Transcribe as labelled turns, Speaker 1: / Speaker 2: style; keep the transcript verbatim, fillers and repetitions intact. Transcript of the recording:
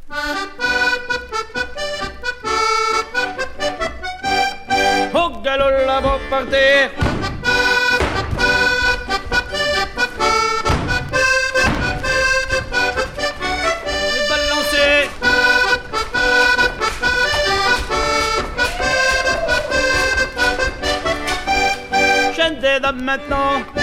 Speaker 1: Au galop là va partir. Et balancer. Chaîne des dames maintenant.